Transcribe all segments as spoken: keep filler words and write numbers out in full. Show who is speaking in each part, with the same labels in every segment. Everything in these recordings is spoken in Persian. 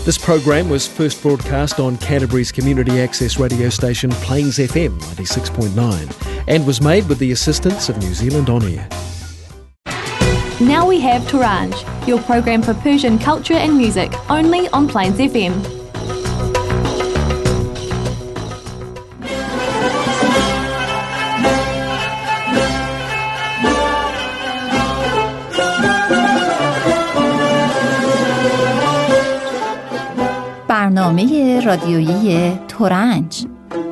Speaker 1: This program was first broadcast on Canterbury's community access radio station Plains F M ninety-six point nine and was made with the assistance of New Zealand On Air.
Speaker 2: Now we have Turanj, your program for Persian culture and music, only on Plains F M.
Speaker 3: برنامه رادیویی ترنج.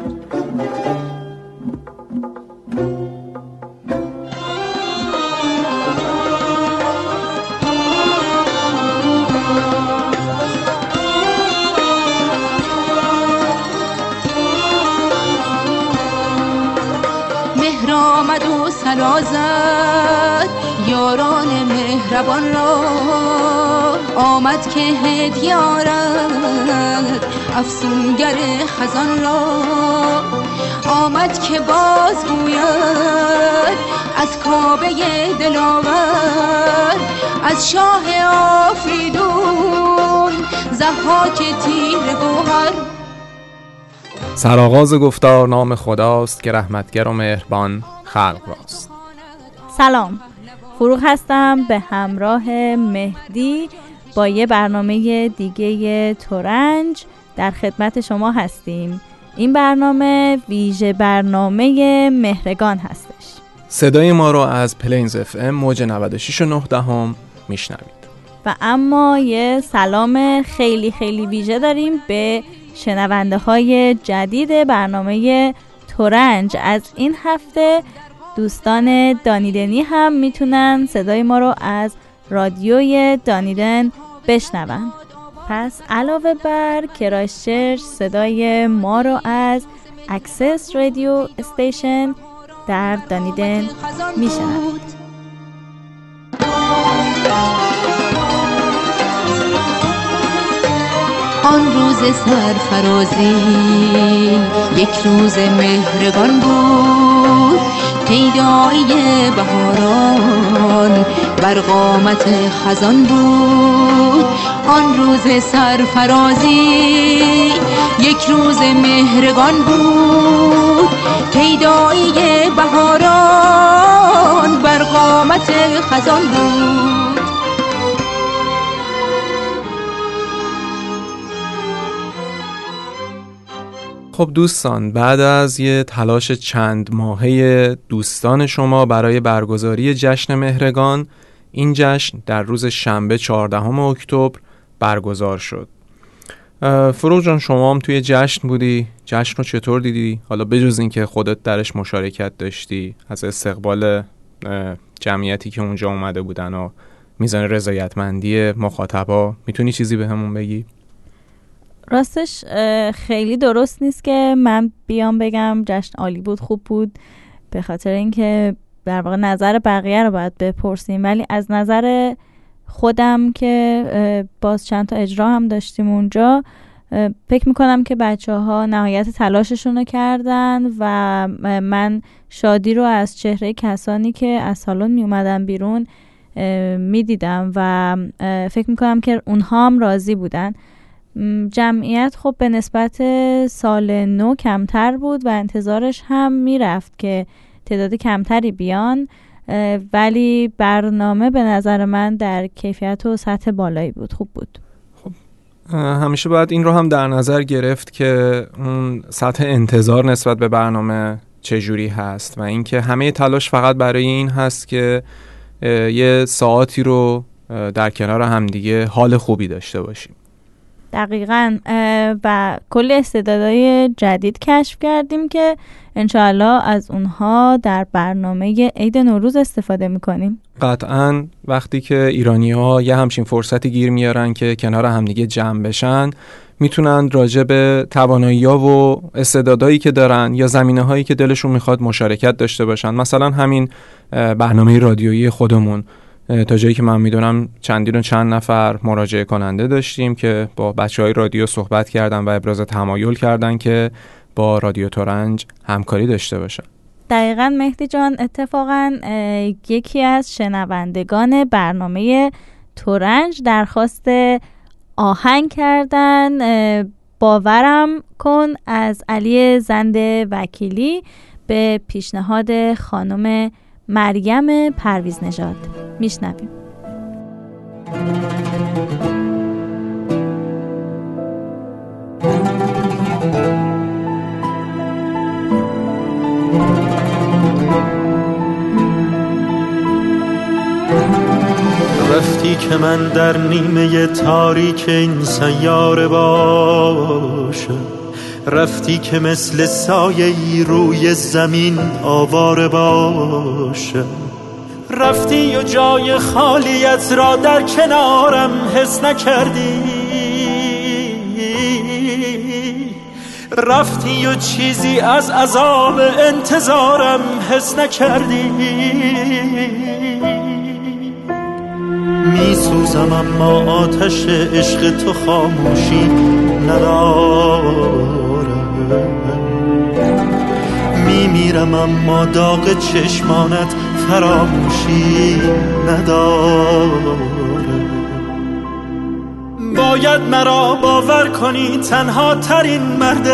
Speaker 4: مهر آمد و سرازد یاران مهربان را، آمد که هدیه آرد افسونگر خزان را، آمد که باز گوید از کعبه دلاور، از شاه آفریدون ضحاک تیر گوهر.
Speaker 5: سرآغاز گفتار نام خداست که رحمتگر و مهربان خلق راست.
Speaker 6: سلام، فروغ هستم به همراه مهدی با یه برنامه دیگه ترنج در خدمت شما هستیم. این برنامه ویژه برنامه مهرگان هستش.
Speaker 5: صدای ما رو از پلینز اف ام موج نود و شش و نه دهم میشنوید.
Speaker 6: و اما یه سلام خیلی خیلی ویژه داریم به شنونده های جدید برنامه ترنج. از این هفته دوستان دانیدنی هم میتونن صدای ما رو از رادیوی دانیدن بشنون. پس علاوه بر کرایستچرچ صدای ما رو از اکسس رادیو استیشن در دانیدن میشنون.
Speaker 4: آن روز سرفرازی یک روز مهرگان بود، پیدایی بهاران بر قامت خزان بود. آن روز سرفرازی یک روز مهرگان بود، پیدایی بهاران بر قامت خزان بود.
Speaker 5: خب دوستان، بعد از یه تلاش چند ماهه دوستان شما برای برگزاری جشن مهرگان، این جشن در روز شنبه چهاردهم اکتبر برگزار شد. فروغ جان، شما هم توی جشن بودی، جشن رو چطور دیدی؟ حالا بجز این که خودت درش مشارکت داشتی، از استقبال جمعیتی که اونجا اومده بودن و میزان رضایتمندی مخاطبا، میتونی چیزی به همون بگی؟
Speaker 6: راستش خیلی درست نیست که من بیام بگم جشن عالی بود، خوب بود، به خاطر اینکه در واقع نظر بقیه رو باید بپرسیم. ولی از نظر خودم که باز چند تا اجرا هم داشتیم اونجا، فکر میکنم که بچه ها نهایت تلاششون رو کردن و من شادی رو از چهره کسانی که از سالن می اومدن بیرون می دیدم و فکر میکنم که اونها هم راضی بودن. جمعیت خب به نسبت سال نو کمتر بود و انتظارش هم میرفت که تعداد کمتری بیان، ولی برنامه به نظر من در کیفیت و سطح بالایی بود، خوب بود.
Speaker 5: خب همیشه باید این رو هم در نظر گرفت که اون سطح انتظار نسبت به برنامه چجوری هست و اینکه همه تلاش فقط برای این هست که یه ساعتی رو در کنار همدیگه حال خوبی داشته باشیم.
Speaker 6: دقیقاً، و کلی استعدادهای جدید کشف کردیم که انشاءالله از اونها در برنامه عید نوروز استفاده میکنیم.
Speaker 5: قطعاً وقتی که ایرانی‌ها یه همچین فرصتی گیر میارن که کنار همدیگه جمع بشن، میتونن راجع به توانایی‌ها و استعدادهایی که دارن یا زمینه‌هایی که دلشون میخواد مشارکت داشته باشن. مثلا همین برنامه رادیویی خودمون، تا جایی که من میدونم چندین و چند نفر مراجعه کننده داشتیم که با بچه‌های رادیو صحبت کردن و ابراز تمایل کردن که با رادیو ترنج همکاری داشته باشن.
Speaker 6: دقیقاً مهدی جان، اتفاقاً یکی از شنوندگان برنامه ترنج درخواست آهنگ کردن باورم کن از علی زنده وکیلی به پیشنهاد خانم مریم پرویز نژاد. میشنویم.
Speaker 7: رفتی که من در نیمه تاریک این سیاره باشم، رفتی که مثل سایه‌ای روی زمین آواره باشم، رفتی و جای خالیت را در کنارم حس نکردی، رفتی و چیزی از عذاب انتظارم حس نکردی. می سوزم اما آتش عشق تو خاموشی نداره، می میرم اما داغ چشمانت فراموشی نداره. باید مرا باور کنی تنها ترین مرد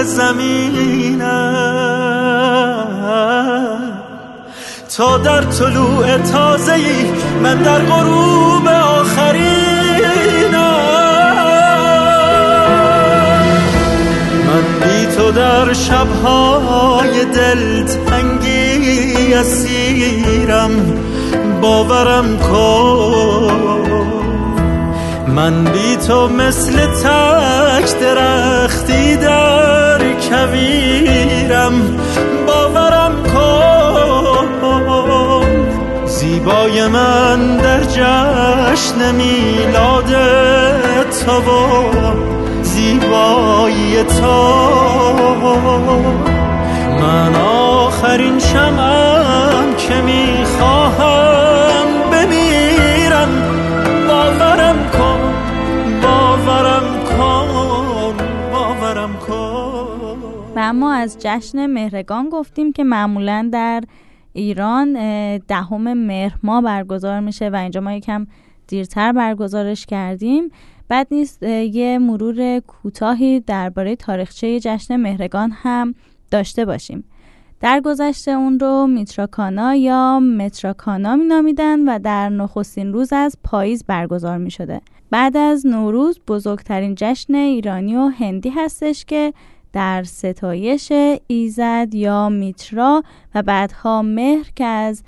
Speaker 7: زمینم، تا در طلوع تازه‌ای من در غروب آخرینم. من بی تو در شب‌های دلتنگی اسیرم، باورم کن. من بی تو مثل تک درختی در کویرم، باورم کن. زیبای من در جشن میلاد تو و زیبایی تو، من آخرین شمعم که میخواهم بمیرم، باورم کن باورم کن باورم کن.
Speaker 6: و اما از جشن مهرگان گفتیم که معمولاً در ایران دهم مهر ماه برگزار میشه و اینجا ما یکم دیرتر برگزارش کردیم. بد نیست یه مرور کوتاهی درباره تاریخچه جشن مهرگان هم داشته باشیم. در گذشته اون رو میتراکانا یا متراکانا می نامیدن و در نخستین روز از پاییز برگزار می شده. بعد از نوروز بزرگترین جشن ایرانی و هندی هستش که در ستایش ایزد یا میترا و بعدها مهر که از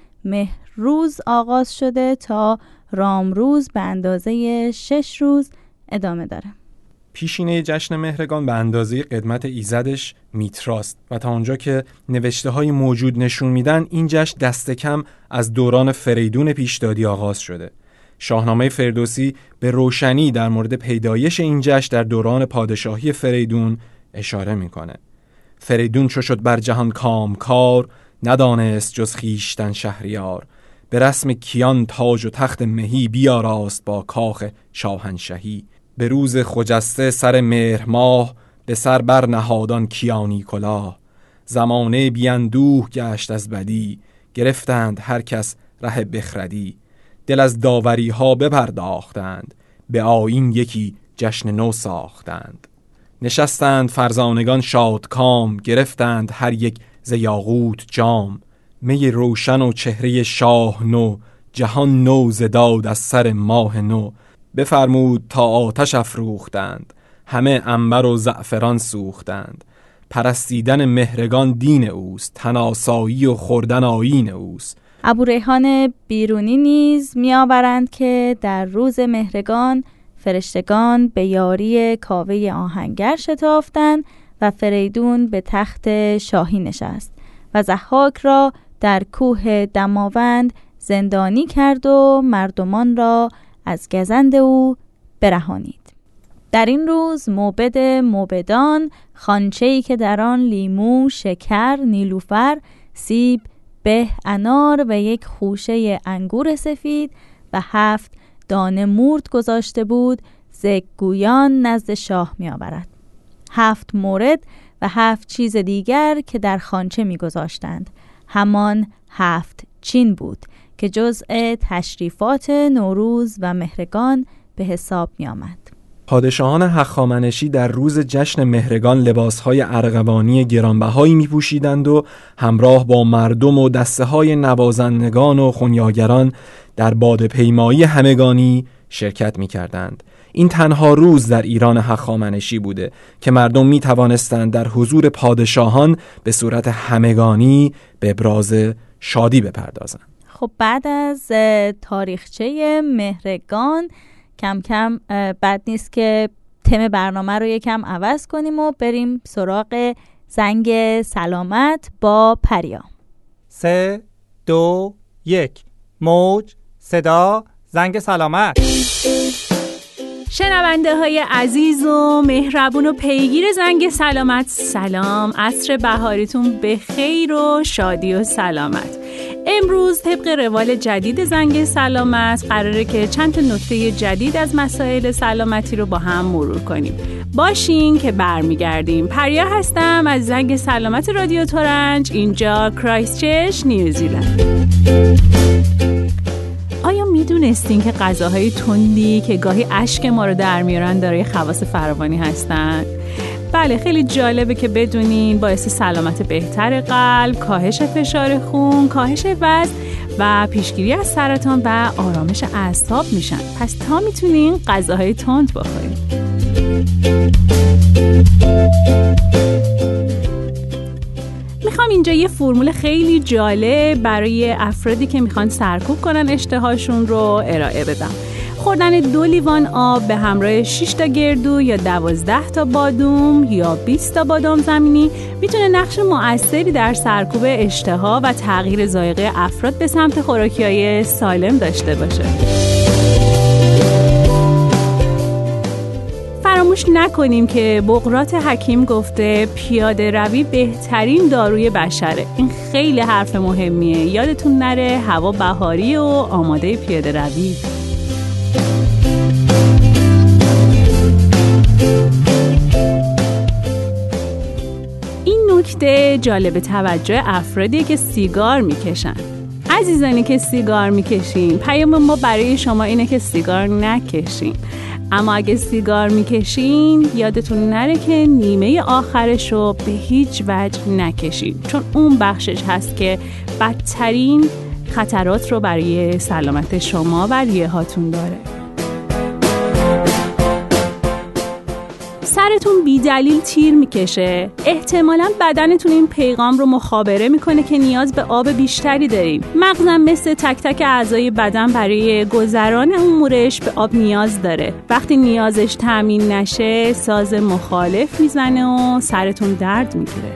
Speaker 6: مهروز آغاز شده تا رامروز به اندازه شش روز ادامه داره.
Speaker 5: پیشینه جشن مهرگان به اندازه قدمت ایزدش میتراست و تا اونجا که نوشته های موجود نشون میدن این جشن دست کم از دوران فریدون پیشدادی آغاز شده. شاهنامه فردوسی به روشنی در مورد پیدایش این جشن در دوران پادشاهی فریدون اشاره میکنه. فریدون چو شد بر جهان کامکار، ندانست جز خویشتن شهریار. به رسم کیان تاج و تخت مهی، بیاراست با کاخ شاهنشهی. به روز خجسته سر مهر ماه، به سر بر نهادان کیانی کلاه. زمانه بیندوه گشت از بدی، گرفتند هر کس ره بخردی. دل از داوری ها بپرداختند، به آیین یکی جشن نو ساختند. نشستند فرزانگان شادکام، گرفتند هر یک ز یاقوت جام. می روشن و چهره شاه نو، جهان نو ز داد از سر ماه نو. بفرمود تا آتش افروختند، همه عنبر و زعفران سوختند. پرستیدن مهرگان دین اوست، تناسایی و خوردن آیین اوست.
Speaker 6: ابوریحان بیرونی نیز می آورند که در روز مهرگان فرشتگان به یاری کاوه آهنگر شتافتند و فریدون به تخت شاهی نشست و ضحاک را در کوه دماوند زندانی کرد و مردمان را از گزند او برهانید. در این روز موبد موبدان، خانچه‌ای که در آن لیمو، شکر، نیلوفر، سیب، به، انار و یک خوشه انگور سفید و هفت دانه مورد گذاشته بود، زگویان نزد شاه می آورد. هفت مورد و هفت چیز دیگر که در خانچه می گذاشتند همان هفت چین بود که جزء تشریفات نوروز و مهرگان به حساب می آمد.
Speaker 5: پادشاهان هخامنشی در روز جشن مهرگان لباسهای ارغوانی گرانبهایی می پوشیدند و همراه با مردم و دسته های نوازندگان و خنیاگران در بادپیمایی همگانی شرکت می کردند. این تنها روز در ایران هخامنشی بوده که مردم می توانستند در حضور پادشاهان به صورت همگانی به ابراز شادی بپردازند.
Speaker 6: خب بعد از تاریخچه مهرگان کم کم بد نیست که تم برنامه رو یکم عوض کنیم و بریم سراغ زنگ سلامت با پریا.
Speaker 8: سه دو یک موج صدا زنگ سلامت.
Speaker 9: شنونده های عزیز و مهربون و پیگیر زنگ سلامت، سلام، عصر بهاریتون به خیر و شادی و سلامت. امروز طبق روال جدید زنگ سلامت قراره که چند تا نکته جدید از مسائل سلامتی رو با هم مرور کنیم. باشین که برمیگردیم. پریا هستم از زنگ سلامت رادیو تورنج، اینجا کرایستچرچ، نیوزیلند. آیا میدونستین که غذاهای تندی که گاهی اشک ما رو در میارن دارای خواص فراوانی هستن؟ بله، خیلی جالبه که بدونین باعث سلامت بهتر قلب، کاهش فشار خون، کاهش وزن و پیشگیری از سرطان و آرامش اعصاب میشن. پس تا میتونین غذاهای تند بخورین. میخوام اینجا یه فرمول خیلی جالب برای افرادی که میخوان سرکوب کنن اشتهاشون رو ارائه بدم. خوردن دو لیوان آب به همراه شش تا گردو یا دوازده تا بادوم یا بیست تا بادام زمینی میتونه نقش مؤثری در سرکوب اشتها و تغییر ذائقه افراد به سمت خوراکی‌های سالم داشته باشه. فراموش نکنیم که بقراط حکیم گفته پیاده روی بهترین داروی بشره. این خیلی حرف مهمیه. یادتون نره هوا بهاری و آماده پیاده روی. این نکته جالب توجه افرادی که سیگار میکشن. عزیزانی که سیگار میکشین، پیام ما برای شما اینه که سیگار نکشین. اما اگه سیگار میکشین یادتون نره که نیمه آخرش رو به هیچ وجه نکشین، چون اون بخشش هست که بدترین خطرات رو برای سلامت شما و ریه هاتون داره. سرتون بی دلیل تیر میکشه، احتمالاً بدنتون این پیغام رو مخابره میکنه که نیاز به آب بیشتری داریم. مغزم مثل تک تک اعضای بدن برای گذران امورش به آب نیاز داره. وقتی نیازش تامین نشه ساز مخالف میزنه و سرتون درد میگیره.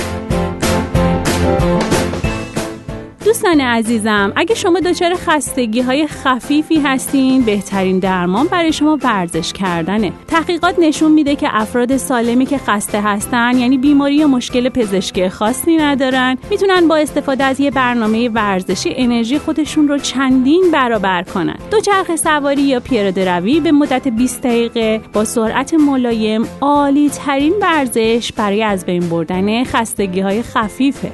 Speaker 9: دوستان عزیزم، اگه شما دچار خستگی های خفیفی هستین، بهترین درمان برای شما ورزش کردنه. تحقیقات نشون میده که افراد سالمی که خسته هستن، یعنی بیماری یا مشکل پزشکی خاصی ندارن، میتونن با استفاده از یه برنامه ورزشی انرژی خودشون رو چندین برابر کنن. دوچرخه سواری یا پیاده روی به مدت بیست دقیقه با سرعت ملایم عالی ترین ورزش برای از بین بردن خستگی های خفیفه.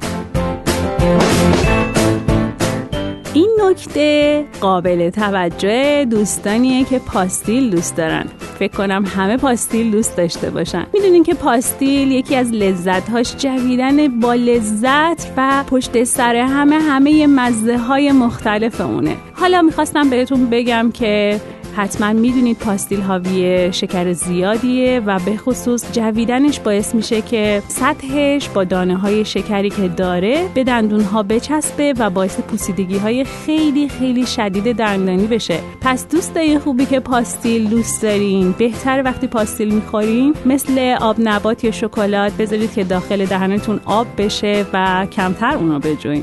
Speaker 9: این نکته قابل توجه دوستانیه که پاستیل دوست دارن. فکر کنم همه پاستیل دوست داشته باشن. میدونین که پاستیل یکی از لذت‌هاش جویدن با لذت و پشت سر همه همه مزه های مختلف اونه. حالا میخواستم بهتون بگم که حتما میدونید پاستیل حاوی شکر زیادیه و به خصوص جویدنش باعث میشه که سطحش با دانه های شکری که داره به دندون ها بچسبه و باعث پوسیدگی های خیلی خیلی شدید دندانی بشه. پس دوستای خوبی که پاستیل دوست دارین، بهتره وقتی پاستیل میخورین مثل آب نبات یا شکلات بذارید که داخل دهنتون آب بشه و کمتر اونو بجوین.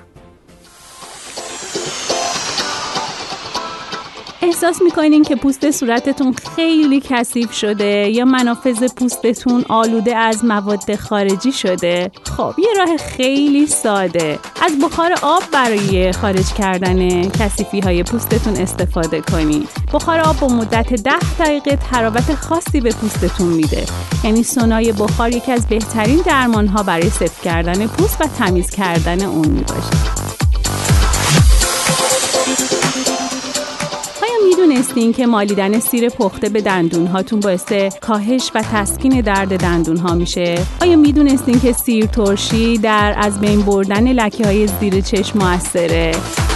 Speaker 9: احساس میکنین که پوست صورتتون خیلی کثیف شده یا منافذ پوستتون آلوده از مواد خارجی شده؟ خب یه راه خیلی ساده از بخار آب برای خارج کردن کثیفی های پوستتون استفاده کنید. بخار آب با مدت ده دقیقه تراوت خاصی به پوستتون میده. یعنی سونای بخار یکی از بهترین درمان ها برای سفت کردن پوست و تمیز کردن اون میباشه. میدونستین که مالیدن سیر پخته به دندون هاتون باعث کاهش و تسکین درد دندون ها میشه؟ آیا میدونستین که سیر ترشی در از بین بردن لکه های زیر چشم موثره؟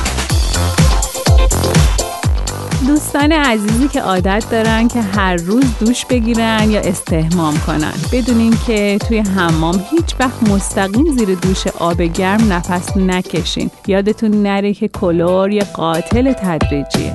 Speaker 9: دوستان عزیزی که عادت دارن که هر روز دوش بگیرن یا استحمام کنن، بدونین که توی حمام هیچ وقت مستقیم زیر دوش آب گرم نفس نکشین. یادتون نره که کلور یه قاتل تدریجیه.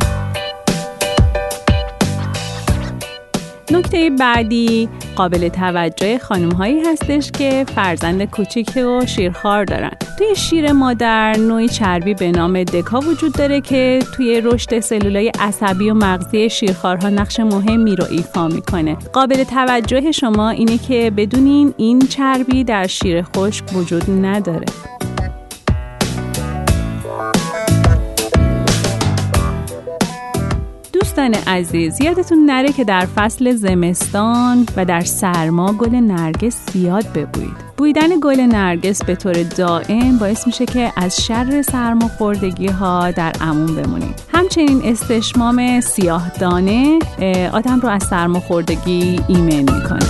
Speaker 9: نکته بعدی قابل توجه خانم‌هایی هستش که فرزند کوچیک و شیرخوار دارن. توی شیر مادر نوعی چربی به نام دکا وجود داره که توی رشد سلولای عصبی و مغزی شیرخوارها نقش مهمی رو ایفا میکنه. قابل توجه شما اینه که بدونین این چربی در شیر خشک وجود نداره. دوستان عزیز، یادتون نره که در فصل زمستان و در سرما گل نرگس زیاد ببویید. بویدن گل نرگس به طور دائم باعث میشه که از شر سرماخوردگی ها در امان بمونید. همچنین استشمام سیاه دانه آدم رو از سرماخوردگی ایمن میکنه.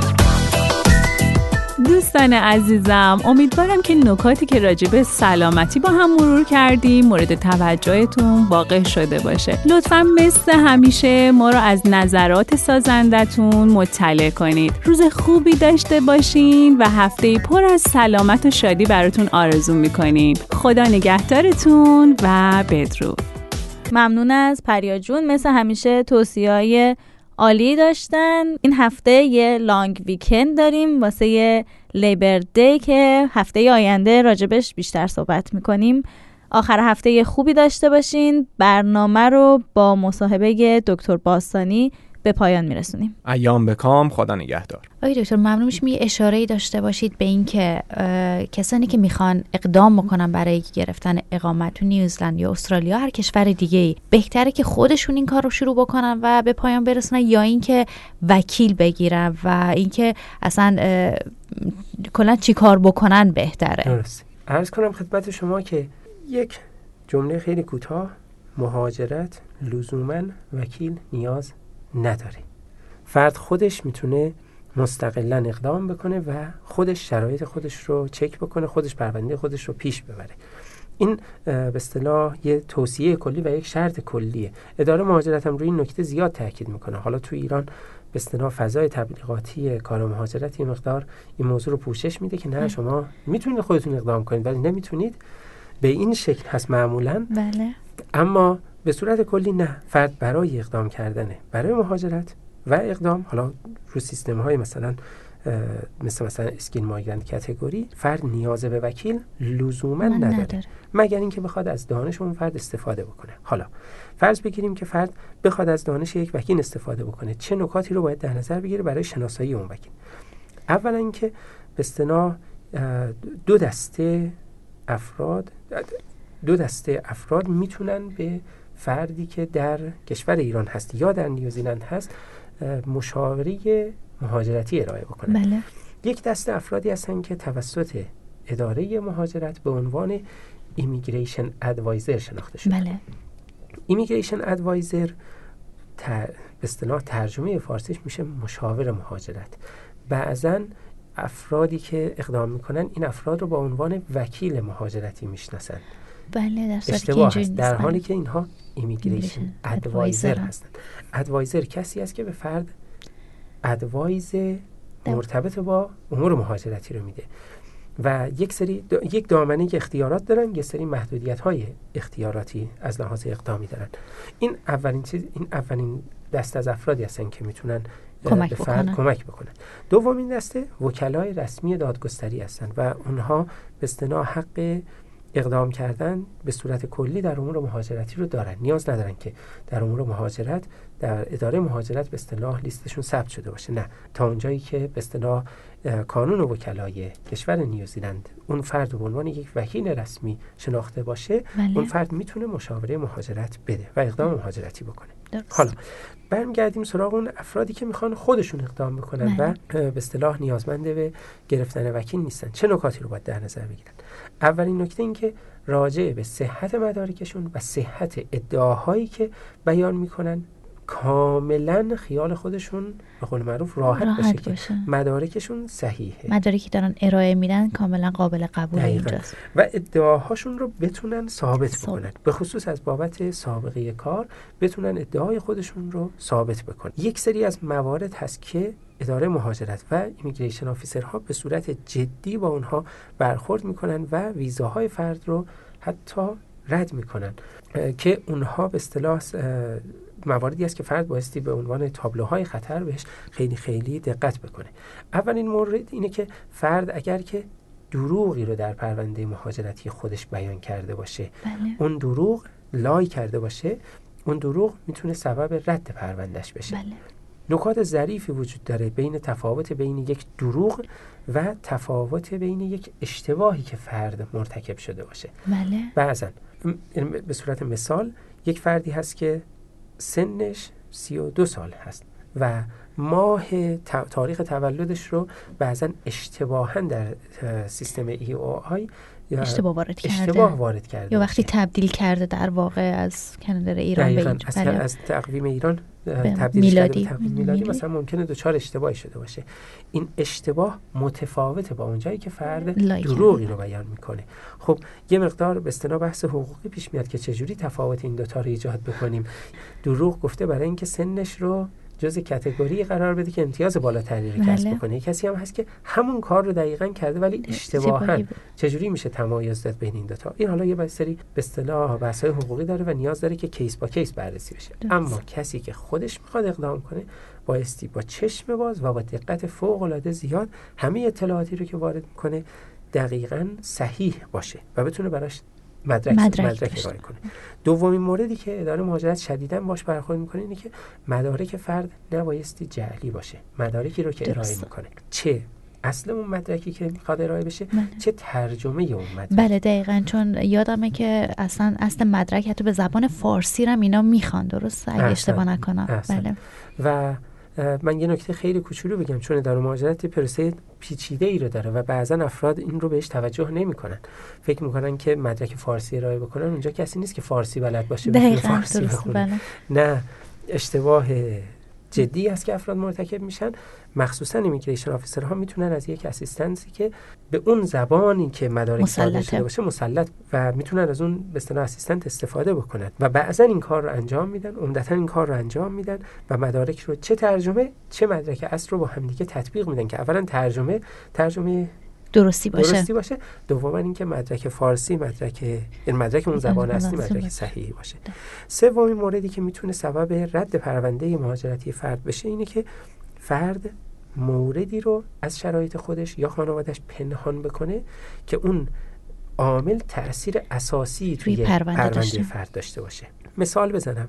Speaker 9: دوستان عزیزم، امیدوارم که نکاتی که راجع به سلامتی با هم مرور کردیم مورد توجهتون واقع شده باشه. لطفاً مثل همیشه ما رو از نظرات سازندتون مطلع کنید. روز خوبی داشته باشین و هفته پر از سلامت و شادی براتون آرزو میکنیم. خدا نگهدارتون و بدرود.
Speaker 6: ممنون از پریا جون، مثل همیشه توصیه‌های عالی داشتن. این هفته یه لانگ ویکند داریم واسه یه لیبر دی که هفته آینده راجبش بیشتر صحبت میکنیم. آخر هفته یه خوبی داشته باشین. برنامه رو با مصاحبه دکتر باستانی به پایان میرسونیم.
Speaker 5: ایام بکام، خدا نگهدار.
Speaker 3: آقای دکتر ممنون میشم یه اشاره‌ای داشته باشید به این که کسانی که میخوان اقدام بکنن برای گرفتن اقامت تو نیوزلند یا استرالیا هر کشور دیگه‌ای، بهتره که خودشون این کار رو شروع بکنن و به پایان برسونن یا اینکه وکیل بگیرن و اینکه اصلا کلا چی کار بکنن بهتره؟
Speaker 10: درست. عرض کنم خدمت شما که یک جمله خیلی کوتاه، مهاجرت لزوماً وکیل نیاز نداره. فرد خودش میتونه مستقلاً اقدام بکنه و خودش شرایط خودش رو چک بکنه، خودش پرونده خودش رو پیش ببره. این به اصطلاح یه توصیه کلی و یک شرط کلیه. اداره مهاجرت هم روی این نکته زیاد تاکید میکنه. حالا تو ایران به اصطلاح فضای تبلیغاتی کار مهاجرت این مقدار این موضوع رو پوشش میده که نه شما میتونید خودتون اقدام کنید ولی نمیتونید. به این شکل هست معمولاً.
Speaker 3: بله.
Speaker 10: اما به صورت کلی نه، فرد برای اقدام کردنه برای مهاجرت و اقدام، حالا رو سیستم های مثلا مثل مثلا اسکیل مایگرنت کاتگوری، فرد نیاز به وکیل لزوما نداره, نداره مگر اینکه بخواد از دانش اون فرد استفاده بکنه. حالا فرض بگیریم که فرد بخواد از دانش یک وکیل استفاده بکنه، چه نکاتی رو باید در نظر بگیره برای شناسایی اون وکیل؟ اولا اینکه به اصطلاح دو دسته افراد دو دسته افراد میتونن به فردی که در کشور ایران هست یا در نیوزیلند هست مشاوره مهاجرتی ارائه بکنن.
Speaker 3: بله.
Speaker 10: یک دسته افرادی هستن که توسط اداره مهاجرت به عنوان ایمیگریشن ادوایزر شناخته شدن.
Speaker 3: بله.
Speaker 10: ایمیگریشن ادوایزر به اصطلاح ترجمه فارسیش میشه مشاور مهاجرت. بعضن افرادی که اقدام میکنن این افراد رو با عنوان وکیل مهاجرتی میشناسن.
Speaker 3: بله، در صورتی
Speaker 10: اشتباه
Speaker 3: که
Speaker 10: هست، در حالی که اینها ایمیگریشن ادوایزر هستند. ادوایزر کسی است که به فرد ادوایز مرتبط با امور مهاجرتی رو میده و یک سری دا یک دامنه اختیارات دارن، یک سری محدودیت های اختیاراتی از لحاظ اقدامی دارن. این اولین چیز، این اولین دسته از افرادی هستن که میتونن
Speaker 3: کمک
Speaker 10: به فرد
Speaker 3: بکنن.
Speaker 10: کمک بکنن. دومین دسته وکلای رسمی دادگستری هستند و اونها به اصطلاح حق اقدام کردن به صورت کلی در امور مهاجرتی رو دارن. نیاز ندارن که در امور مهاجرت در اداره مهاجرت به اصطلاح لیستشون ثبت شده باشه. نه، تا اونجایی که به اصطلاح کانون وکلای کشور نیوزیلند اون فرد به عنوان یک وکیل رسمی شناخته باشه،
Speaker 3: بله.
Speaker 10: اون فرد میتونه مشاوره مهاجرت بده و اقدام مهاجرتی بکنه.
Speaker 3: درست.
Speaker 10: حالا برمیگردیم سراغ اون افرادی که میخوان خودشون اقدام بکنن و به اصطلاح نیازمند به گرفتن وکیل نیستن. چه نکاتی رو باید در نظر بگیرن؟ اولین نکته این که راجع به صحت مدارکشون و صحت ادعاهایی که بیان میکنن کاملا خیال خودشون به قول معروف راحت, راحت باشه, باشه که مدارکشون صحیحه،
Speaker 3: مدارکی دارن ارائه میدن کاملا قابل قبول اینجاست
Speaker 10: و ادعاهاشون رو بتونن ثابت ثابت بکنن، به خصوص از بابت سابقه کار بتونن ادعای خودشون رو ثابت بکنن. یک سری از موارد هست که اداره مهاجرت و ایمیگریشن آفیسرها به صورت جدی با اونها برخورد میکنن و ویزاهای فرد رو حتی رد میکنن که اونها به اصطلاح مواردی است که فرد بایستی به عنوان تابلوهای خطر بهش خیلی خیلی دقت بکنه. اولین مورد اینه که فرد اگر که دروغی رو در پرونده مهاجرتی خودش بیان کرده باشه،
Speaker 3: بله.
Speaker 10: اون دروغ لای کرده باشه، اون دروغ میتونه سبب رد پروندهش بشه.
Speaker 3: بله.
Speaker 10: نکات ظریفی وجود داره بین تفاوت بین یک دروغ و تفاوت بین یک اشتباهی که فرد مرتکب شده باشه.
Speaker 3: بله.
Speaker 10: بعضا به صورت مثال یک فردی هست که سنش سی و دو سال هست و ماه تاریخ تولدش رو بعضا اشتباهاً در سیستم ای او آی
Speaker 3: اشتباه وارد کرده
Speaker 10: اشتباه وارد کرده
Speaker 3: یا وقتی تبدیل کرده در واقع از کانادا ایران به
Speaker 10: از,
Speaker 3: بله.
Speaker 10: از تقویم ایران تبدیل
Speaker 3: میلادی.
Speaker 10: کرده به تقویم میلادی مثلا ممکنه دچار اشتباهی شده باشه. این اشتباه متفاوته با اونجایی که فرد دروغی رو بیان میکنه. خب یه مقدار به اصطلاح بحث حقوقی پیش میاد که چجوری تفاوت این دوتا رو ایجاد بکنیم. دروغ گفته برای اینکه سنش رو جز کاتگوری قرار بده که امتیاز بالاتری رو کسب بکنه. کسی هم هست که همون کار رو دقیقاً کرده ولی اشتباهاً. چجوری میشه تمایز داد بین این دو تا؟ این حالا یه سری به اصطلاح بحث‌های حقوقی داره و نیاز داره که کیس با کیس بررسی بشه. درست. اما کسی که خودش میخواد اقدام کنه بایستی با چشم باز و با دقت فوق‌العاده زیاد همه اطلاعاتی رو که وارد میکنه دقیقاً صحیح باشه و بتونه براش مدرک مدرک, مدرک ارائه کنه. دومین موردی که اداره مهاجرت شدیداً باش برخورد میکنه اینه که مدارک فرد نبایستی جعلی باشه. مدارکی رو که ارائه میکنه چه اصل اون مدرکی که میخواد ارائه بشه بله. چه ترجمه اون مدرک.
Speaker 3: بله دقیقاً، چون یادمه که اصلا اصل مدرک حتی به زبان فارسی هم اینا میخوان، درست اگه اشتباه نکنم. بله.
Speaker 10: و من یه نکته خیلی کوچولو بگم، چون اداره مهاجرت پروسه پیچیده ای رو داره و بعضا افراد این رو بهش توجه نمیکنن، فکر میکنن که مدرک فارسی ارائه بکنن اونجا کسی نیست که فارسی بلد باشه بتونه فارسی بخونه. بله. نه، اشتباه جدی است که افراد مرتکب میشن. مخصوصا ایمیگریشن آفیسرها میتونن از یک اسیستنسی که به اون زبانی که مدارک صادر شده باشه مسلط و میتونن از اون به اصطلاح اسیستنت استفاده بکنن و بعضا این کار رو انجام میدن، عمدتا این کار رو انجام میدن و مدارک رو چه ترجمه چه مدرک اصل رو با همدیگه تطبیق میدن که اولا ترجمه ترجمه
Speaker 3: درستی باشه،
Speaker 10: درستی باشه. دوما اینکه مدرک فارسی مدرک این مدرک اون زبان اصلی مدرک صحیحی باشه. سومین موردی که میتونه سبب رد پرونده مهاجرتی فرد بشه اینه که فرد موردی رو از شرایط خودش یا خانواده‌اش پنهان بکنه که اون عامل تأثیر اساسی توی پرونده, پرونده فرد داشته باشه. مثال بزنم،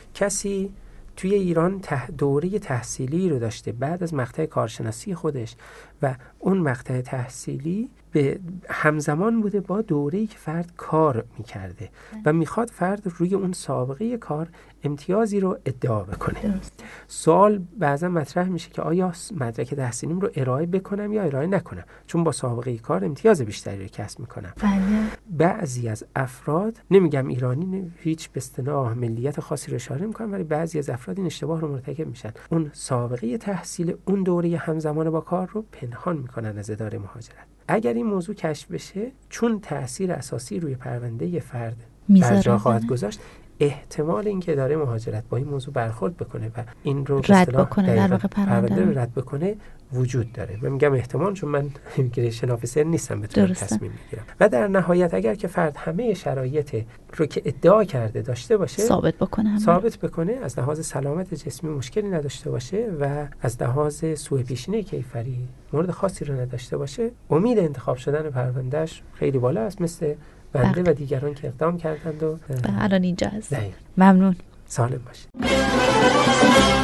Speaker 10: کسی توی ایران ته دوره تحصیلی رو داشته بعد از مقطع کارشناسی خودش و اون مقطع تحصیلی به همزمان بوده با دوره‌ای که فرد کار می‌کرده و میخواد فرد روی اون سابقه کار امتیازی رو ادعا بکنه. درست. سوال بعضا مطرح میشه که آیا مدرک تحصیلیم رو ارائه بکنم یا ارائه نکنم، چون با سابقه کار امتیاز بیشتری رو کسب میکنم.
Speaker 3: بله.
Speaker 10: بعضی از افراد، نمیگم ایرانی، هیچ به اصطلاح ملیت خاصی رو اشاره میکنم، ولی بعضی از افراد این اشتباه رو مرتکب میشن، اون سابقه تحصیل اون دوره همزمان با کار رو پنهان میکنن از اداره مهاجرت. اگر این موضوع کشف بشه، چون تأثیر اساسی روی پرونده فرد بر جا خواهد گذاشت، احتمال اینکه اداره مهاجرت با این موضوع برخورد بکنه و این رو
Speaker 3: رد بکنه در واقع
Speaker 10: پرونده رو رد بکنه وجود داره. من میگم احتمال، چون من ایمیگریشن آفیسر نیستم بتونم تصمیم بگیرم. و در نهایت اگر که فرد همه شرایط رو که ادعا کرده داشته باشه،
Speaker 3: ثابت بکنه همه.
Speaker 10: ثابت بکنه، از لحاظ سلامت جسمی مشکلی نداشته باشه و از لحاظ سوء پیشینه کیفری مورد خاصی رو نداشته باشه، امید انتخاب شدن پروندهش خیلی بالا است، مثل بنده و دیگران که اقدام کردند و
Speaker 3: الان اینجا هست. ممنون.
Speaker 10: سالم باشید.